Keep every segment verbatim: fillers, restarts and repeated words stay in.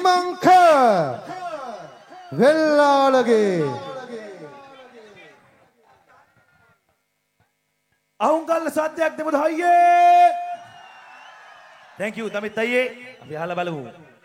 දීමංක වෙල්ලාලගේ අහුම්කල්ල සත්‍යයක් දෙමුද හයියේ. thank you Damith අයියේ. අපි අහලා බලමු.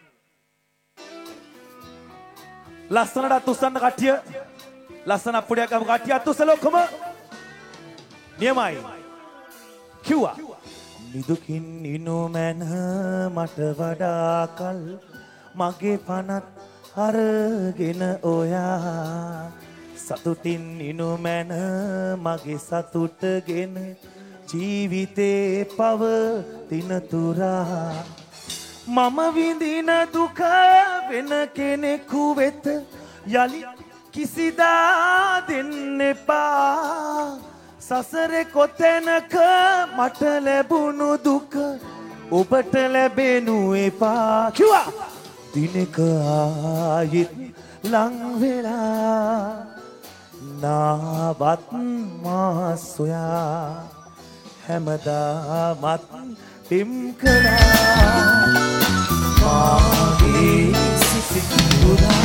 ලස්සනට අතුස්සන්න කට්ටිය. ලස්සන අප්පුඩියක් ගමු කට්ටිය අතුස්සල ඔක්කොම. නියමයි. කිව්වා. නිදුකින් ඉනු මැන මට වඩා කල් මගේ පනත් අරගෙන ඔයා සතුටින් ඉනු මැන මගේ සතුටගෙන ජීවිතේ පවතින තුරා මම විඳින දුක වෙන කෙනෙකු වෙත යලි කිසිදා දෙන්න එපා සසරේ කොතැනක මට ලැබුණු දුක ඔබට ලැබෙනු එපා කිව්වා දිනක ආයෙත් ලං වෙලා නාවත් මා සොයා හැමදාමත් පිම් කළා මාගේ සිසිකුරා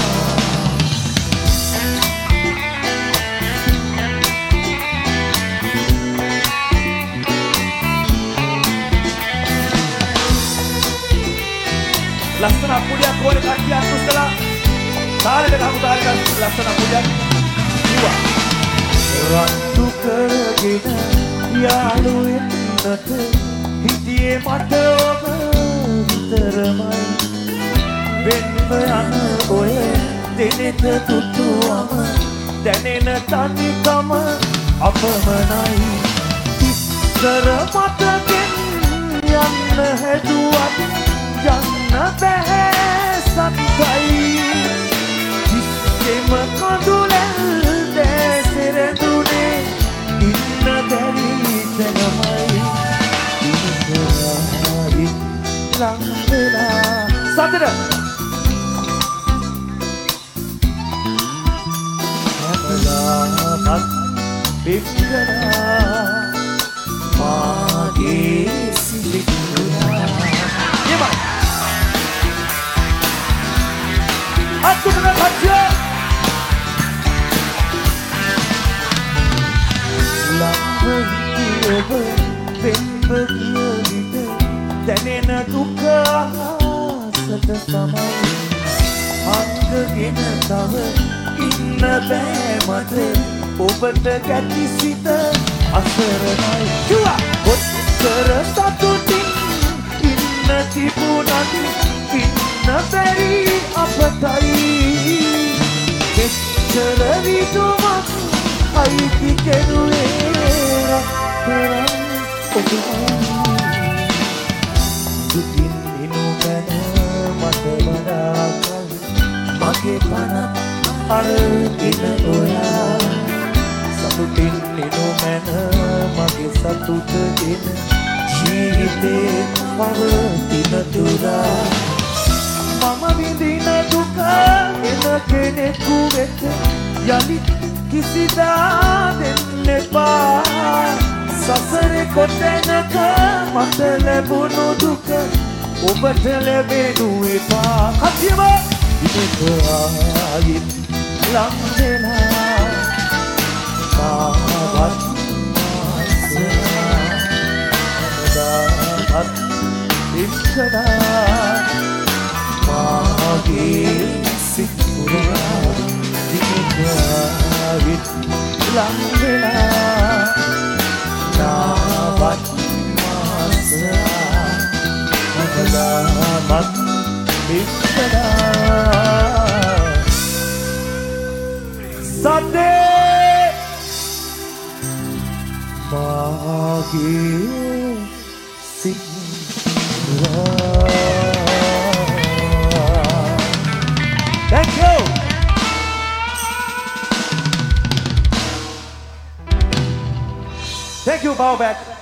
ලස්සන අප්පුඩියක් ඕනේ කට්ටිය අතුස්සලා තාලෙට ගහමු තාලෙට ලස්සන අප්පුඩියක් කිව්වා රත්තු කරගෙන යාළු එන්නට හිටියේ මට ඔබ විතරමයි වෙන්ව යන ඔය දෙනෙත තුටුවම දැනෙන තනිකම අපමණයි ඉස්සර මතකෙන් යන්න හැදුවත් යන්න බැහැ සත්‍යයි කිසිම කඳුලැල් දැසෙරදුනේ ඉන්න බැරි තැනමයි ඉස්සරහයි ලං වෙලා සතර හැමදාමත් පික්කලා මාගේ සිලිකුරා යමයි අතුමන කච්ච ලම්බ ඔබ වෙන්ව ගිය විට දැනෙන දුක ආසට තමයි අංගගෙන තව ඉන්න බෑ මට ඔබට ගැටි සිත අසරණයි කිව්වා ඔච්චර සතුටින් ඉන්න තිබුණත් ඉන්න බැරි අපතයි එච්චර විදුමක් අයිති කෙරුවේ රත්තරන් ඔබයි දුකින් ඉනු මැන මට වඩා කල් මගේ පනත් අරගෙන ඔයා සතුටින් ඉනු මැන මගේ සතුටගෙන ජීවිතේ පවතින තුරා මම විඳින දුක එන කෙනෙකු වෙත යලි කිසිදා දෙන්න එපා සසරේ කොතැනක මට ලැබුණු දුක ඔබට ලැබෙනු එපා කතියම ඉතක ආයෙත් ලං වෙලා කාවත් මාසදාත් ඉක්කඩා මාගේ සිකුරා දිගාවිත් ලං වෙලා නාවත් මාසයා මගලාමත් ඉක්කඩා සද්දේ මාගේ සිකුරා Thank you. Thank you, Powerback.